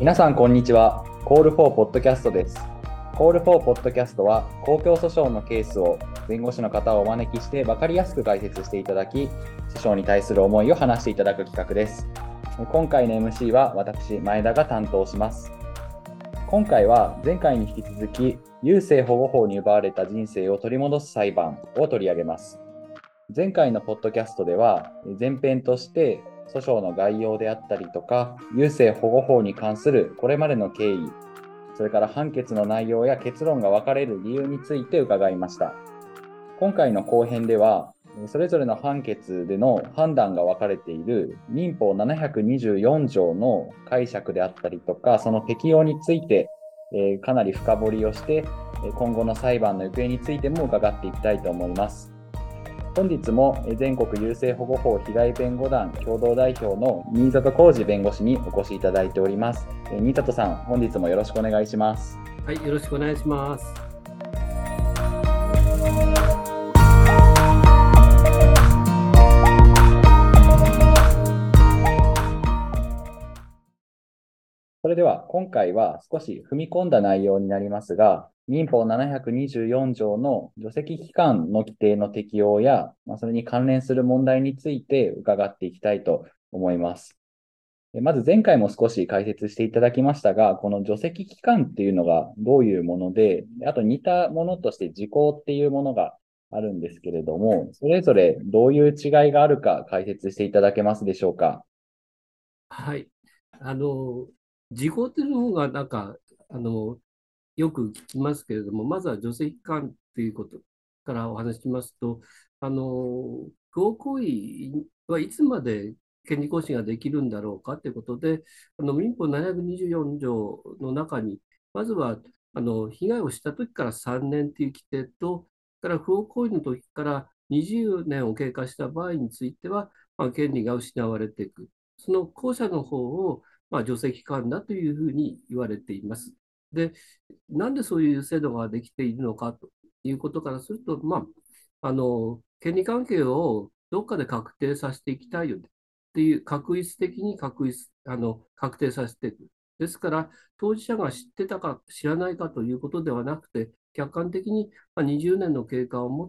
皆さん、こんにちは。コールフォーポッドキャストです。コールフォーポッドキャストは、公共訴訟のケースを弁護士の方をお招きして分かりやすく解説していただき、訴訟に対する思いを話していただく企画です。今回の MC は私、前田が担当します。今回は前回に引き続き、優生保護法に奪われた人生を取り戻す裁判を取り上げます。前回のポッドキャストでは、前編として訴訟の概要であったりとか、優生保護法に関するこれまでの経緯、それから判決の内容や結論が分かれる理由について伺いました。今回の後編では、それぞれの判決での判断が分かれている民法724条の解釈であったりとか、その適用について、かなり深掘りをして、今後の裁判の行方についても伺っていきたいと思います。本日も全国優生保護法被害弁護団共同代表の新里浩二弁護士にお越しいただいております。新里さん、本日もよろしくお願いします。 はい、よろしくお願いします。 それでは今回は少し踏み込んだ内容になりますが、民法724条の除斥期間の規定の適用や、それに関連する問題について伺っていきたいと思います。まず前回も少し解説していただきましたが、この除斥期間っていうのがどういうもので、あと似たものとして時効っていうものがあるんですけれども、それぞれどういう違いがあるか解説していただけますでしょうか。 はい。あの、時効というのが、あの、よく聞きますけれども、まずは除斥官ということからお話ししますと、不法行為はいつまで権利行使ができるんだろうかということで、民法724条の中に、まずは、被害をした時から3年という規定と、から不法行為の時から20年を経過した場合については、権利が失われていく。その後者の方を、除斥官だというふうに言われています。で、なんでそういう制度ができているのかということからすると、権利関係をどっかで確定させていきたいよねっていう、確一的に確定させていく。ですから、当事者が知ってたか知らないかということではなくて、客観的に20年の経過をもって、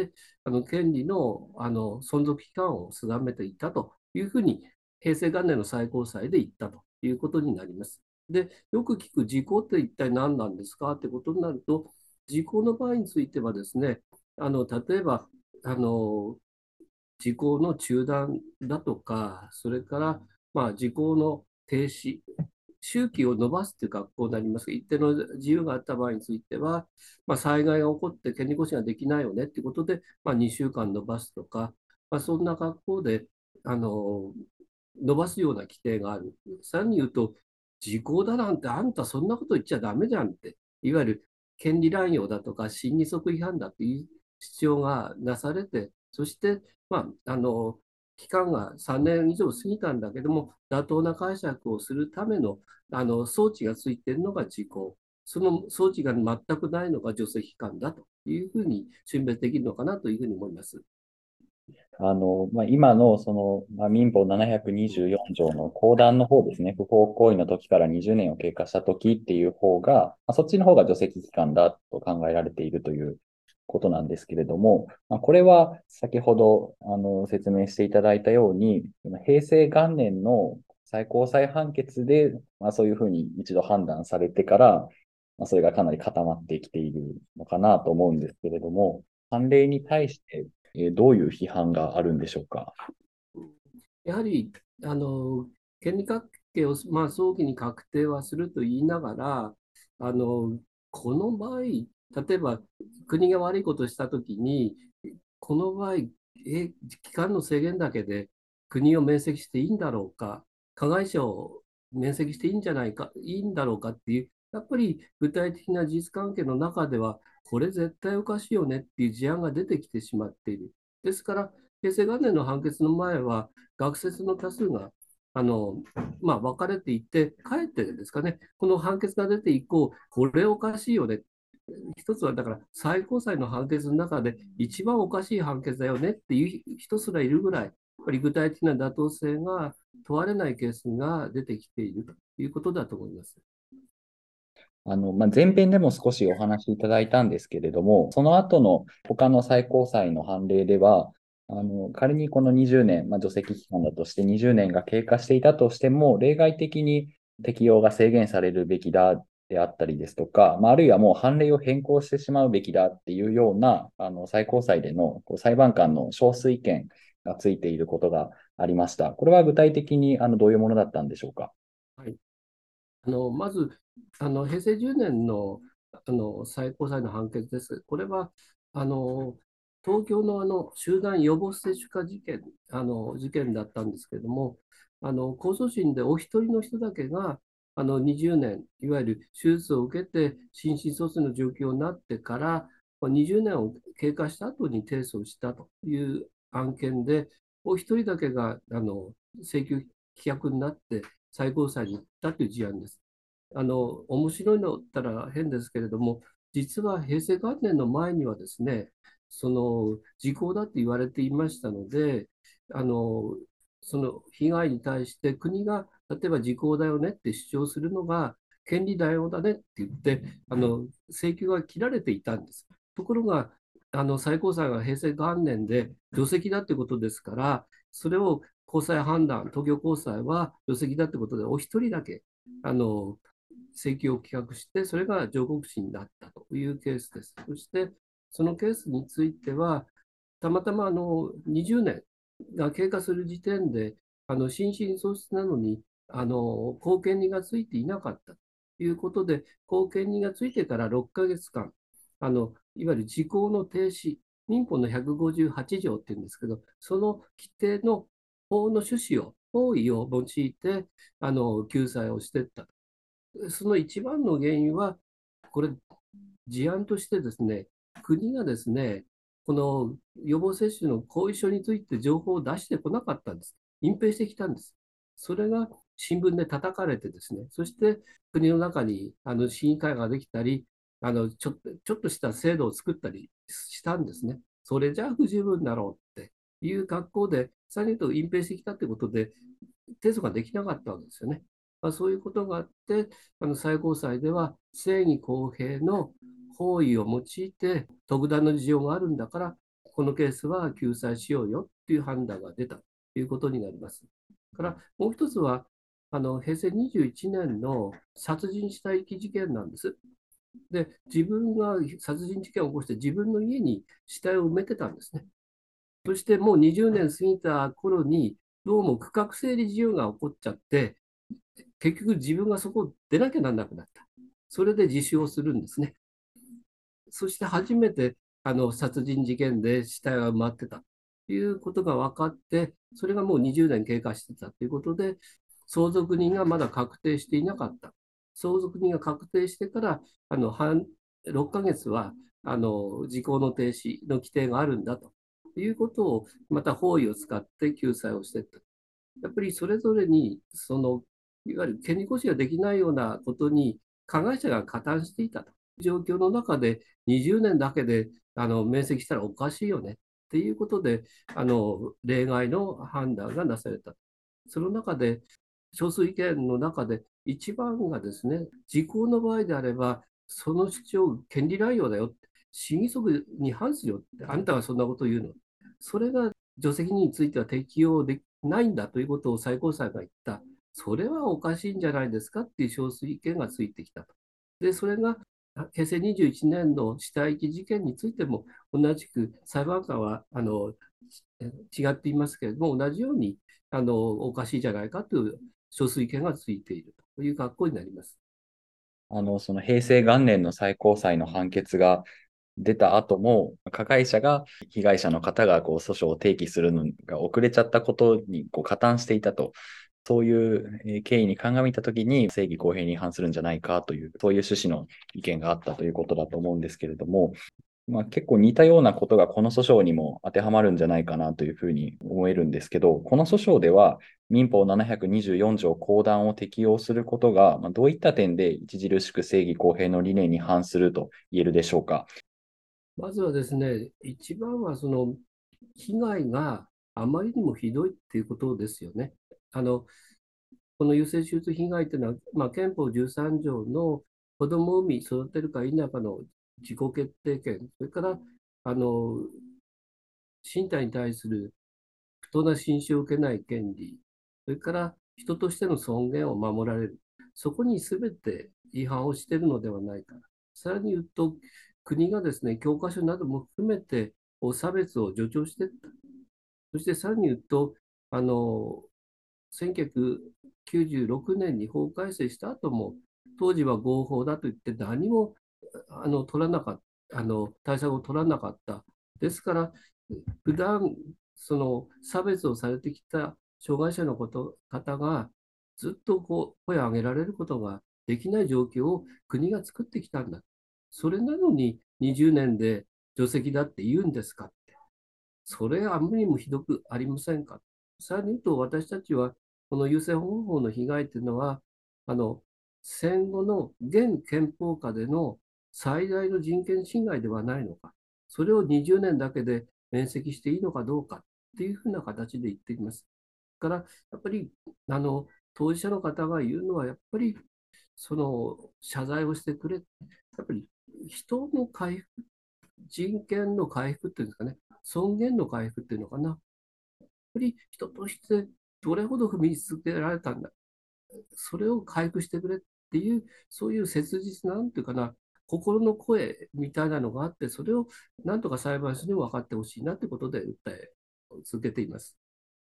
権利の、存続期間を定めていったというふうに、平成元年の最高裁で言ったということになります。で、よく聞く時効って一体何なんですかってことになると、時効の場合についてはですね、例えば、あの、時効の中断だとか、それから、時効の停止、周期を延ばすという格好になりますが、一定の自由があった場合については、災害が起こって権利行使ができないよねということで、2週間延ばすとか、そんな格好で、あの、伸ばすような規定がある。さらに言うと、時効だなんてあんたそんなこと言っちゃダメじゃんって、いわゆる権利乱用だとか、信利則違反だという主張がなされて、そして、期間が3年以上過ぎたんだけども、妥当な解釈をするための装置がついているのが時効。その装置が全くないのが除斥期間だというふうに峻別できるのかなというふうに思います。 今の民法724条の後段の方ですね、不法行為の時から20年を経過した時っていう方が、そっちの方が除斥期間だと考えられているということなんですけれども、これは先ほど説明していただいたように、平成元年の最高裁判決で、そういうふうに一度判断されてから、それがかなり固まってきているのかなと思うんですけれども、判例に対してどういう批判があるんでしょうか。 やはり、権利関係を、早期に確定はすると言いながら、この場合、例えば国が悪いことをしたときに、この場合、期間の制限だけで国を免責していいんだろうか、加害者を免責していいんじゃないか、いいんだろうかっていう、やっぱり具体的な事実関係の中では、これ絶対おかしいよねっていう事案が出てきてしまっている。ですから、平成元年の判決の前は、学説の多数が分かれていって、かえってですかね、この判決が出て以降、これおかしいよね。一つはだから最高裁の判決の中で一番おかしい判決だよねっていう人すらいるぐらい、 ぱり具体的な妥当性が問われないケースが出てきているということだと思います。 前編でも少しお話しいただいたんですけれども、その後の他の最高裁の判例では、仮にこの20年、除籍期間だとして20年が経過していたとしても、例外的に適用が制限されるべきだであったりですとか、あるいはもう判例を変更してしまうべきだっていうような、最高裁での裁判官の少数意見がついていることがありました。これは具体的にどういうものだったんでしょうか。 はい、まず平成10年の、最高裁の判決です。これはあの東京の、集団予防接種化事件だったんですけれども、控訴審でお一人の人だけが20年、いわゆる手術を受けて心神喪失の状況になってから20年を経過した後に提訴したという案件で、お一人だけが請求棄却になって最高裁に行ったという事案です。面白いのったら変ですけれども、実は平成元年の前にはですね、その時効だって言われていましたので、あのその被害に対して国が例えば時効だよねって主張するのが権利代用だねって言って請求が切られていたんです。ところが最高裁が平成元年で除籍だってことですから、それを高裁判断、東京高裁は除籍だってことでお一人だけあの請求を棄却して、それが上告審だったというケースです。そして、そのケースについては、たまたま20年が経過する時点で、心神喪失なのに、後見人がついていなかったということで、後見人がついてから6ヶ月間、いわゆる時効の停止、民法の158条っていうんですけど、その規定の法の趣旨を、法意を用いて、救済をしていったと。その一番の原因は、これ、事案としてですね、国がですね、この予防接種の後遺症について情報を出してこなかったんです。隠蔽してきたんです。それが新聞で叩かれてですね、そして国の中に審議会ができたり、ちょっとした制度を作ったりしたんですね。それじゃあ不十分だろうっていう格好で、さらに言うと隠蔽してきたということで、提訴ができなかったわけですよね。そういうことがあって、最高裁では正義公平の方位を用いて特段の事情があるんだから、このケースは救済しようよっていう判断が出たということになります。からもう一つは、平成21年の殺人死体遺棄事件なんです。で、自分が殺人事件を起こして自分の家に死体を埋めてたんですね。そしてもう20年過ぎた頃に、どうも区画整理事由が起こっちゃって、結局自分がそこを出なきゃならなくなった。それで自首をするんですね。そして初めて殺人事件で死体が埋まってたということが分かって、それがもう20年経過してたということで、相続人がまだ確定していなかった。相続人が確定してから、6ヶ月は時効の停止の規定があるんだということを、また法医を使って救済をしていった。やっぱりそれぞれに、いわゆる権利行使ができないようなことに加害者が加担していたという状況の中で、20年だけで免責したらおかしいよねっていうことで、例外の判断がなされた。その中で、少数意見の中で、一番がですね、時効の場合であれば、その主張、権利乱用だよ、審議則に反するよって、あんたはそんなこと言うの。それが除籍については適用できないんだということを最高裁が言った。それはおかしいんじゃないですかっていう少数意見がついてきたと。で、それが平成21年の死体遺棄事件についても同じく裁判官は違っていますけれども、同じようにおかしいじゃないかという少数意見がついているという格好になります。 その平成元年の最高裁の判決が出た後も、加害者が被害者の方が訴訟を提起するのが遅れちゃったことに加担していたと、そういう経緯に鑑みたときに正義公平に反するんじゃないかという、そういう趣旨の意見があったということだと思うんですけれども、結構似たようなことがこの訴訟にも当てはまるんじゃないかなというふうに思えるんですけど、この訴訟では民法724条公団を適用することが、どういった点で著しく正義公平の理念に反すると言えるでしょうか。 まずはですね、一番はその被害があまりにもひどいっていうことですよね。あの、この優生手術被害というのは、憲法13条の子供を産み育てるか否かの自己決定権、それからあの身体に対する不当な侵襲を受けない権利、それから人としての尊厳を守られる、そこに全て違反をしているのではないか。さらに言うと、国がですね、教科書なども含めて差別を助長していった。そしてさらに言うと、あの1996年に法改正した後も、当時は合法だと言って何も取らなかった、対策を取らなかった。ですから、普段その差別をされてきた障害者の方がずっと声を上げられることができない状況を国が作ってきたんだ。それなのに20年で除籍だって言うんですかって。それあまりにもひどくありませんか。さらに言うと、私たちはこの優生保護法の被害というのは、あの戦後の現憲法下での最大の人権侵害ではないのか、それを20年だけで免責していいのかどうかっていうふうな形で言っています。から、やっぱり当事者の方が言うのは、やっぱりその謝罪をしてくれ、やっぱり人の回復、人権の回復っていうんですかね、尊厳の回復っていうのかな。やっぱり人としてどれほど踏み続けられたんだ。それを回復してくれっていう、そういう切実なんていうかな、心の声みたいなのがあって、それをなんとか裁判所にも分かってほしいなということで訴え続けています。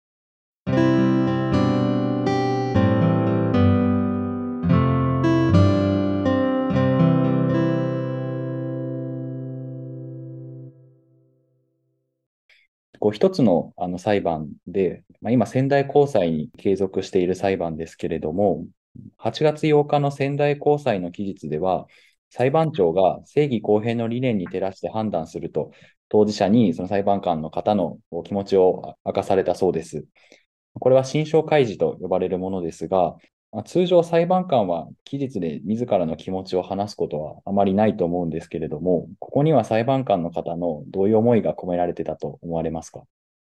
一つの、裁判で、今、仙台高裁に継続している裁判ですけれども、8月8日の仙台高裁の期日では、裁判長が正義公平の理念に照らして判断すると、当事者にその裁判官の方の気持ちを明かされたそうです。これは心証開示と呼ばれるものですが、通常裁判官は期日で自らの気持ちを話すことはあまりないと思うんですけれども、ここには裁判官の方のどういう思いが込められてたと思われますか？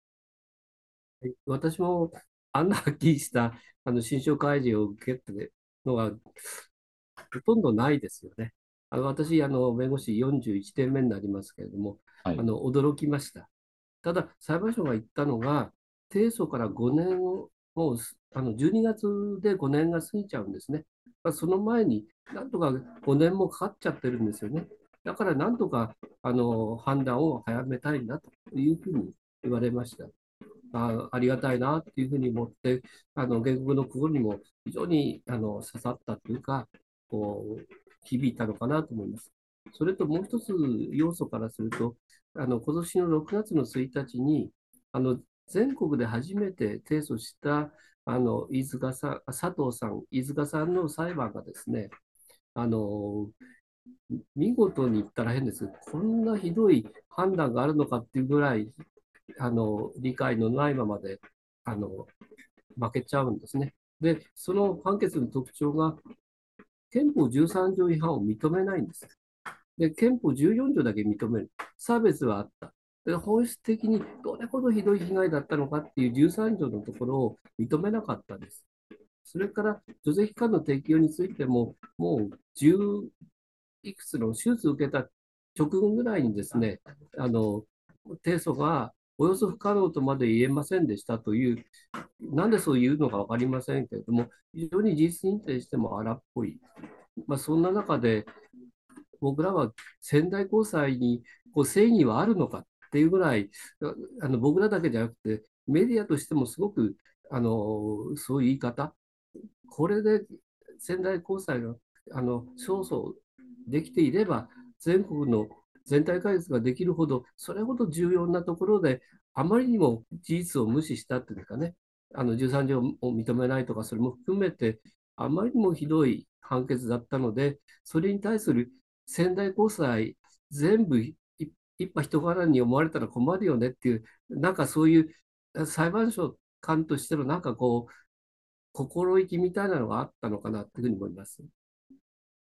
私もあんなはっきりした心証開示を受けてのはほとんどないですよね。私、弁護士41年目になりますけれども、 はい。 驚きました。ただ、裁判所が言ったのが、提訴から5年を、もう12月で5年が過ぎちゃうんですね。その前に、なんとか5年もかかっちゃってるんですよね。だから、なんとか判断を早めたいんだというふうに言われました。ありがたいなっていうふうに思って、原告の心にも非常に刺さったというか、響いたのかなと思います。それともう一つ要素からすると、今年の6月の1日に、あの全国で初めて提訴した飯塚さん、佐藤さん、飯塚さんの裁判がですね、あの見事に言ったら変ですけど、こんなひどい判断があるのかっていうぐらい理解のないままであの負けちゃうんですね。で、その判決の特徴が、憲法13条違反を認めないんです。で、憲法14条だけ認める。差別はあった。で、本質的にどれほどひどい被害だったのかっていう13条のところを認めなかったです。それから、除籍期間の適用についても、もう10いくつの手術を受けた直後ぐらいにですね、提訴がおよそ不可能とまで言えませんでしたという、なんでそういうのか分かりませんけれども、非常に事実認定しても荒っぽい。そんな中で、僕らは仙台高裁に正義はあるのかっていうぐらい、僕らだけじゃなくて、メディアとしてもすごくそういう言い方、これで仙台高裁が勝訴できていれば、全国の全体解決ができるほど、それほど重要なところで、あまりにも事実を無視したっていうかね、13条を認めないとか、それも含めて、あまりにもひどい判決だったので、それに対する仙台高裁、全部一派人柄に思われたら困るよねっていう、なんかそういう裁判所官としてのなんか心意気みたいなのがあったのかなというふうに思います。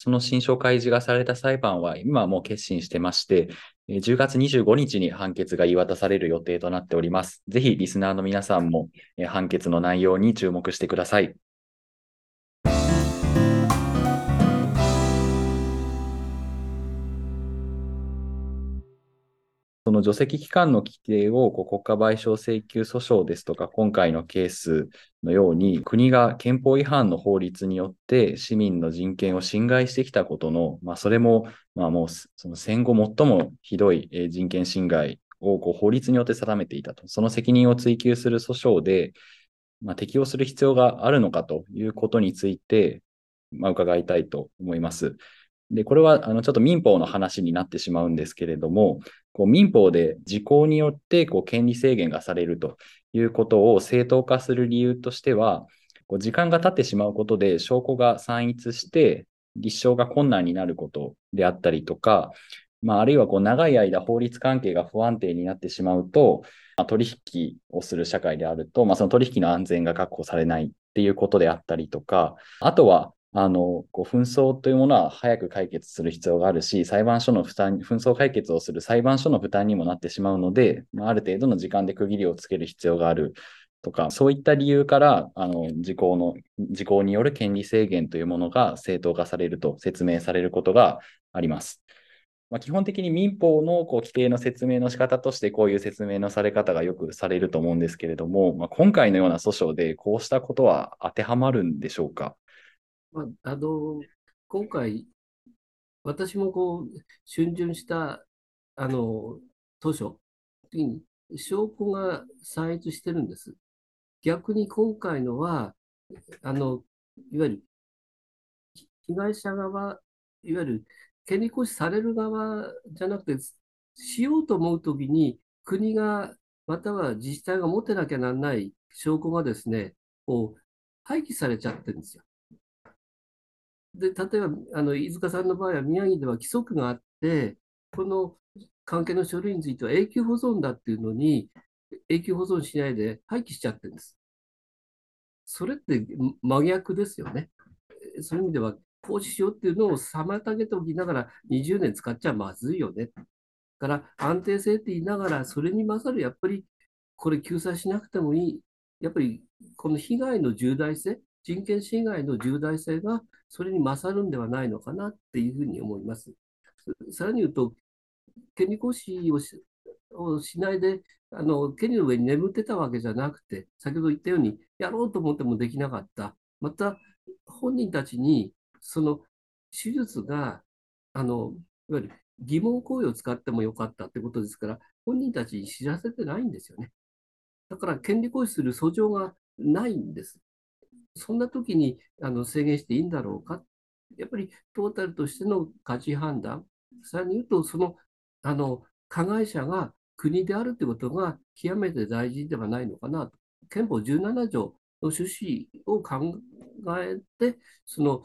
その新書開示がされた裁判は今はもう結審してまして、10月25日に判決が言い渡される予定となっております。ぜひリスナーの皆さんも判決の内容に注目してください。その除斥期間の規定を国家賠償請求訴訟ですとか、今回のケースのように、国が憲法違反の法律によって市民の人権を侵害してきたことの、それも、もうその戦後最もひどい人権侵害を法律によって定めていたと、その責任を追及する訴訟で、適用する必要があるのかということについて、伺いたいと思います。で、これはちょっと民法の話になってしまうんですけれども、民法で時効によって権利制限がされるということを正当化する理由としては、時間が経ってしまうことで証拠が散逸して立証が困難になることであったりとか、あるいは長い間法律関係が不安定になってしまうと、取引をする社会であると、その取引の安全が確保されないっていうことであったりとか、あとは紛争というものは早く解決する必要があるし、裁判所の負担、紛争解決をする裁判所の負担にもなってしまうので、ある程度の時間で区切りをつける必要があるとか、そういった理由から、時効による権利制限というものが正当化されると説明されることがあります。基本的に民法の規定の説明の仕方としてこういう説明のされ方がよくされると思うんですけれども、今回のような訴訟でこうしたことは当てはまるんでしょうか？ 今回、私も逡巡した図書に証拠が散逸してるんです。逆に今回のは、いわゆる被害者側、いわゆる権利行使される側じゃなくて、しようと思うときに、国が、または自治体が持ってなきゃならない証拠がですね、廃棄されちゃってるんですよ。で、例えば、飯塚さんの場合は宮城では規則があって、この関係の書類については永久保存だっていうのに、永久保存しないで廃棄しちゃってるんです。それって真逆ですよね。そういう意味では、行使しようっていうのを妨げておきながら20年使っちゃまずいよね。から安定性って言いながら、それに勝る、やっぱりこれ救済しなくてもいい。やっぱりこの被害の重大性、人権侵害の重大性がそれに勝るんではないのかなっていうふうに思います。さらに言うと、権利行使をしないで、権利の上に眠ってたわけじゃなくて、先ほど言ったように、やろうと思ってもできなかった。また、本人たちに、その手術が、いわゆる疑問行為を使ってもよかったってことですから、本人たちに知らせてないんですよね。だから、権利行使する訴状がないんです。そんな時に制限していいんだろうか。やっぱりトータルとしての価値判断、さらに言うと、加害者が国であるということが極めて大事ではないのかなと。憲法17条の趣旨を考えて、その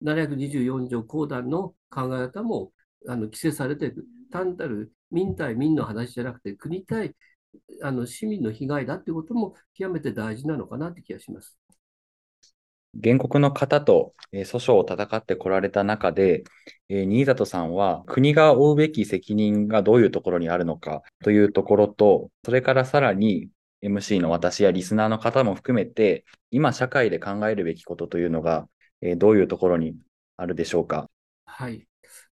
724条公団の考え方も規制されている。単なる民対民の話じゃなくて、国対市民の被害だということも極めて大事なのかなという気がします。 原告の方と訴訟を戦ってこられた中で、新里さんは国が負うべき責任がどういうところにあるのかというところと、それからさらに MC の私やリスナーの方も含めて、今社会で考えるべきことというのが、どういうところにあるでしょうか？ はい。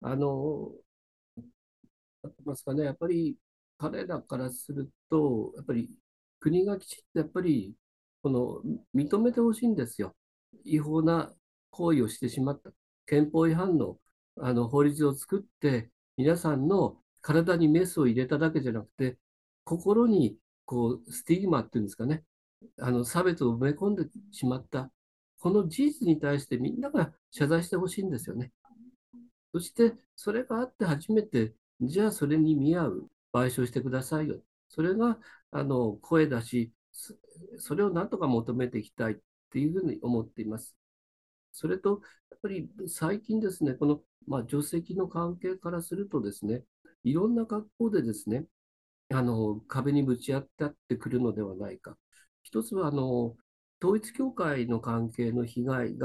ますかね、やっぱり彼らからすると、やっぱり国がきちっとやっぱりこの認めてほしいんですよ。違法な行為をしてしまった。憲法違反の、法律を作って、皆さんの体にメスを入れただけじゃなくて、心にスティグマっていうんですかね、差別を埋め込んでしまった。この事実に対してみんなが謝罪してほしいんですよね。そして、それがあって初めて、じゃあそれに見合う賠償してくださいよ。それが声だし、それをなんとか求めていきたいっていうふうに思っています。それと、やっぱり最近ですね、この、除籍の関係からするとですね、いろんな学校でですね、壁にぶち当たってくるのではないか。一つは統一教会の関係の被害が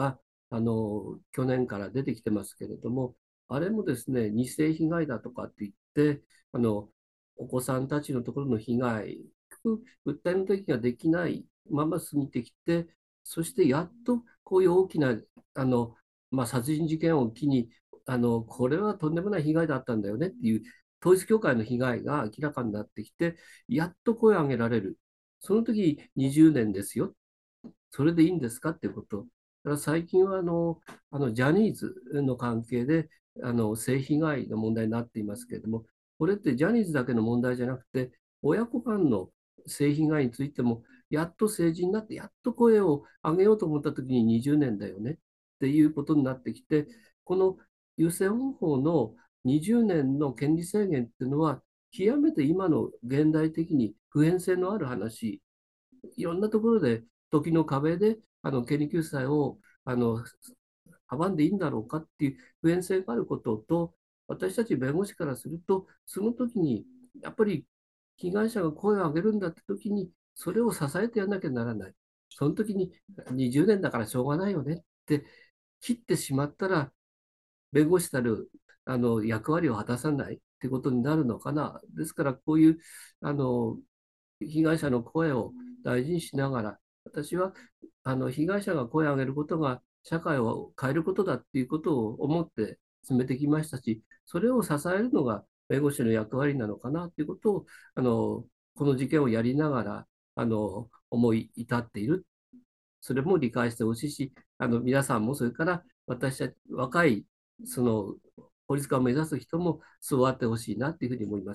去年から出てきてますけれども、あれもですね、二世被害だとかって言って、お子さんたちのところの被害、訴えの時ができないまま過ぎてきて、そしてやっとこういう大きなあの、殺人事件を機に、これはとんでもない被害だったんだよねっていう、統一教会の被害が明らかになってきて、やっと声を上げられる。その時20年ですよ。それでいいんですかっていうこと。だから最近はジャニーズの関係で性被害の問題になっていますけれども、これってジャニーズだけの問題じゃなくて、親子間の性被害についても、やっと成人になって、やっと声を上げようと思ったときに20年だよねっていうことになってきて、この優生保法の20年の権利制限っていうのは、極めて今の現代的に普遍性のある話、いろんなところで時の壁で権利救済を阻んでいいんだろうかっていう普遍性があることと、私たち弁護士からすると、その時にやっぱり被害者が声を上げるんだって時に、それを支えてやらなきゃならない。その時に20年だからしょうがないよねって切ってしまったら、弁護士たる役割を果たさないってことになるのかな。ですから、こういうあの被害者の声を大事にしながら、私は被害者が声を上げることが社会を変えることだっていうことを思って進めてきましたし、それを支えるのが弁護士の役割なのかなということをこの事件をやりながら思い至っている。それも理解してほしいし、皆さんもそれから私たち若い法律家を目指す人もそうあってほしいなというふうに思います。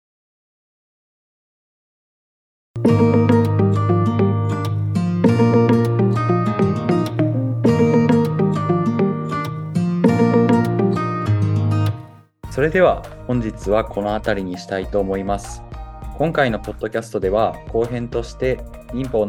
それでは本日はこの辺りにしたいと思います。今回のポッドキャストでは後編として民法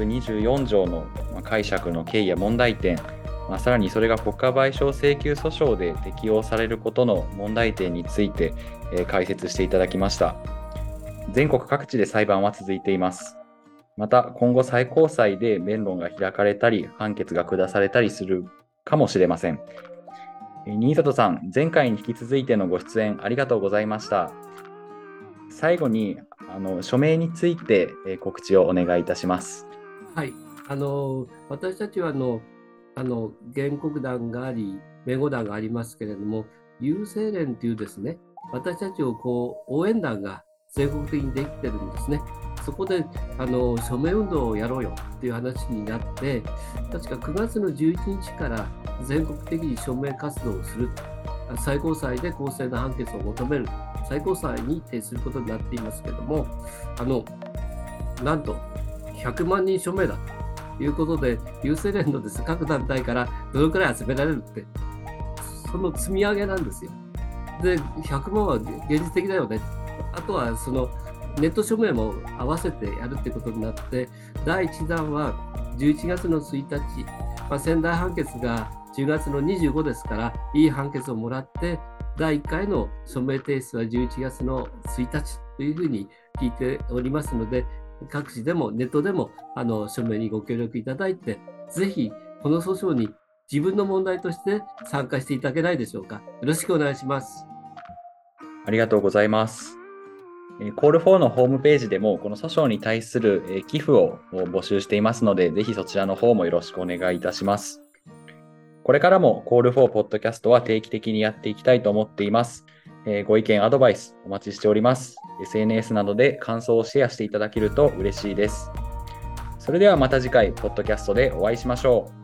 724条の解釈の経緯や問題点、さらにそれが国家賠償請求訴訟で適用されることの問題点について解説していただきました。全国各地で裁判は続いています。また今後最高裁で弁論が開かれたり判決が下されたりするかもしれません。新里さん、前回に引き続いてのご出演ありがとうございました。最後に署名について告知をお願いいたします。 はい、私たちは原告団があり、弁護団がありますけれども、優生連というですね、私たちを応援団が全国的にできてるんですね。そこで署名運動をやろうよっていう話になって、確か9月の11日から全国的に署名活動をする、最高裁で公正な判決を求める、最高裁に提出することになっていますけれども、なんと100万人署名だということで、優生連のです、各団体からどのくらい集められるって、その積み上げなんですよ。で、100万は現実的だよね。あとはネット署名も合わせてやるってことになって、第1弾は11月の1日、仙台判決が10月の25ですから、いい判決をもらって、第1回の署名提出は11月の1日というふうに聞いておりますので、各地でもネットでも署名にご協力いただいて、ぜひこの訴訟に自分の問題として参加していただけないでしょうか。よろしくお願いします。 ありがとうございます。コール4のホームページでもこの訴訟に対する寄付を募集していますので、ぜひそちらの方もよろしくお願いいたします。これからもコール4ポッドキャストは定期的にやっていきたいと思っています。ご意見、アドバイスお待ちしております。SNS などで感想をシェアしていただけると嬉しいです。それではまた次回ポッドキャストでお会いしましょう。